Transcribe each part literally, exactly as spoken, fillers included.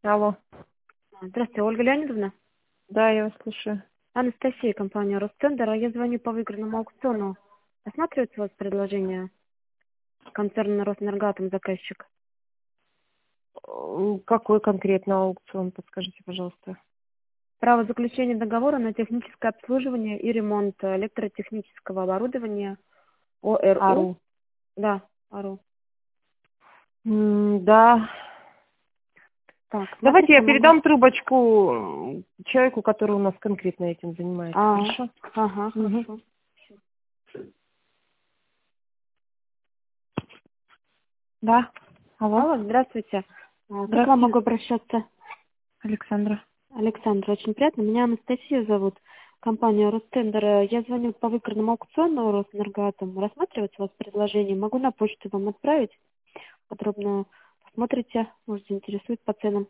Алло. Здравствуйте, Ольга Леонидовна. Да, я вас слушаю. Анастасия, компания Ростендер. А Я звоню по выигранному аукциону. Рассматривается у вас предложение концерна Роснергатом заказчик? М, Какой конкретно аукцион, подскажите, пожалуйста. Право заключения договора на техническое обслуживание и ремонт электротехнического оборудования ОРУ. Ару. Да, ОРУ. М, Да. Так, Давайте я смотрите, могу... передам трубочку м, человеку, который у нас конкретно этим занимается. А, Хорошо? ага, Угу. хорошо. Да. Алло. Алло, здравствуйте. А, Как к вам Здравствуйте, могу обращаться? Александра. Александр, очень приятно. Меня Анастасия зовут. Компания Ростендер. Я звоню по выигранному аукциону Роснергатом. Рассматривается у вас предложение. Могу на почту вам отправить. Подробно посмотрите. Может, заинтересует по ценам.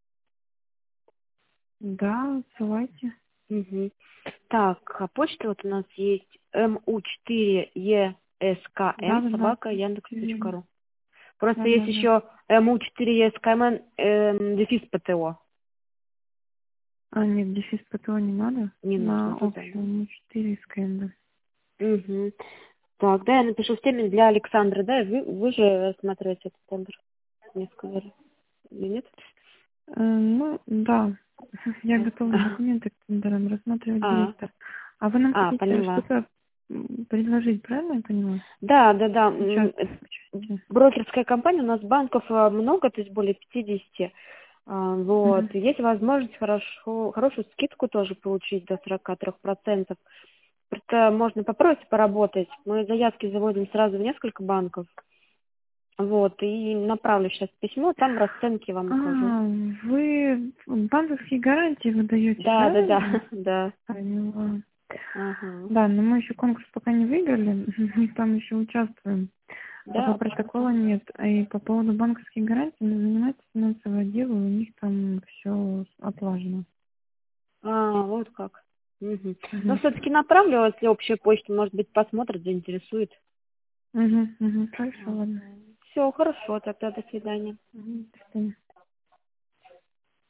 Да, ссылайте. Мгм. Так, а почта вот у нас есть эм у четыре е эс ка Да, эм да, да. собака Всё верно. яндекс.ру. Просто Да, есть да, да. еще эм у четыре е эс ка эм эм, дефис пэ тэ о. А, нет, дефис ПТО не надо. Не нужно На туда, да? общую, на четыре скэнда. Мгм. Так, да, я напишу в теме для Александра, да, и вы, вы же рассматриваете этот тендер, мне сказали, или нет? Э, Ну, да. Я Да. готовлю документы к тендерам, рассматривать А, директор. А вы нам а, хотите поняла. что-то м, предложить, правильно я поняла? Да, да, да. м, Сейчас. э, Брокерская компания, у нас банков а, много, то есть более пятидесяти. А, Вот. Угу. И есть возможность хорошо, хорошую скидку тоже получить до сорока трёх процентов. Просто можно попробовать поработать. Мы заявки заводим сразу в несколько банков. Вот. И направлю сейчас письмо, там расценки вам А, укажу. вы банковские гарантии выдаете, Да, да, да, правильно? да. Поняла. Ага. Да, но мы еще конкурс пока не выиграли, мы там еще участвуем. Пока Да, протокола понятно. нет. И по поводу банковских гарантий, мы занимается финансовое дело, у них там все отлажено. А, вот как. Мгм. Но Угу. все-таки направлю, если общая почта, может быть, посмотрит, заинтересует. Угу, угу. Хорошо, ладно. Все, хорошо, тогда до свидания. Угу. До свидания.